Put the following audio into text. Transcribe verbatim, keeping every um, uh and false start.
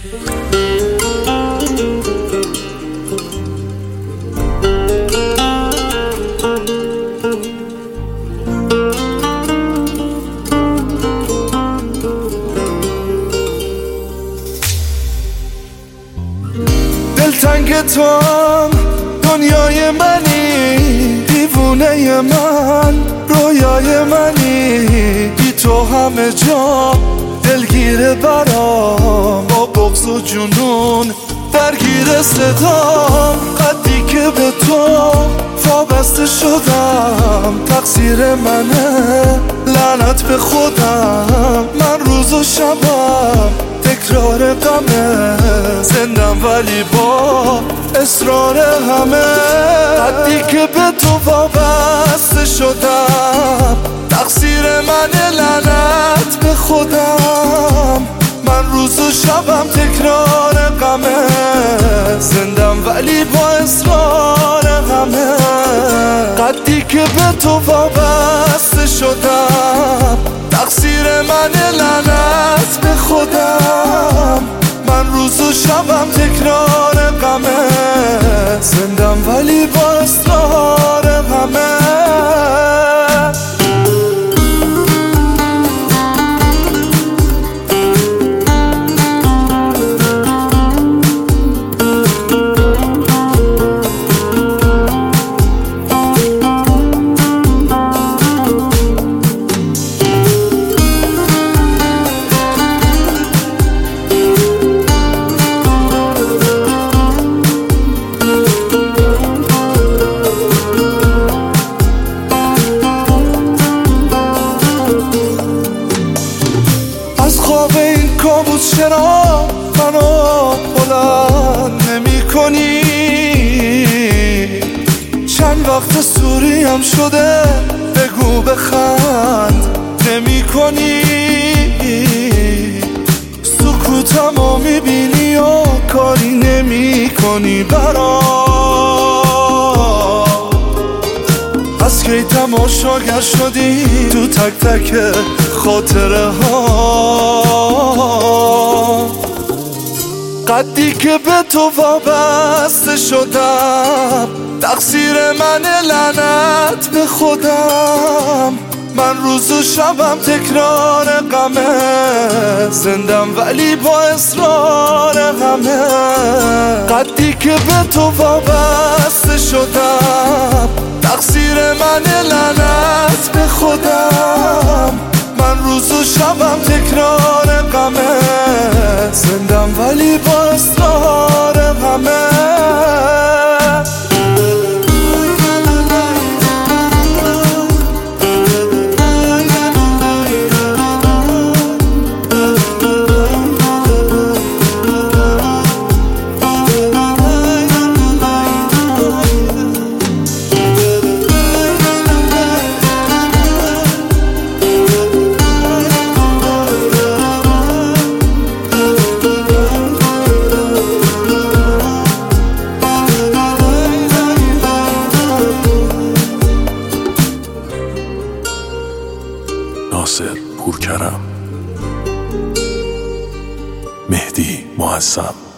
دلتنگ توام، دنیای منی، دیوونه من، رویای منی، بی تو همه جا دلگیره برام، با بغض و جنون درگیر صدام. قدی که به تو وابسته شدم، تقصیر منه، لعنت به خودم. من روز و شبم تکرار غمه، زندم ولی با اصرار همه. قدی که به تو وابسته شدم، تقصیر منه، لعنت به خودم. من روز و شبم تکرار غمه، زندم ولی با اصرار همه. قدی که به تو وابسته شدم، تقصیر منه، لعنت به خودم. من روز و شبم تکرار غمه، زندم ولی با اصرار همه. کابوس چرا منو بلند نمی کنی؟ چند وقت سوریم شده، بگو بخند نمی کنی؟ سکوتمو میبینی و کاری نمی کنی برام. از کی تماشاگر شدی تو تک تک خاطره ها؟ قدی که به تو وابسته شدم، تقصیر منه، لعنت به خودم. من روز و شبم تکرار غمه، زندم ولی با اصرار همه. قدی که به تو وابسته شدم، تقصیر منه، لعنت به خودم. من روز و شبم تکرار غمه، زندم ولی با اصرار همه. ناصر پورکرم، مهدی معظم.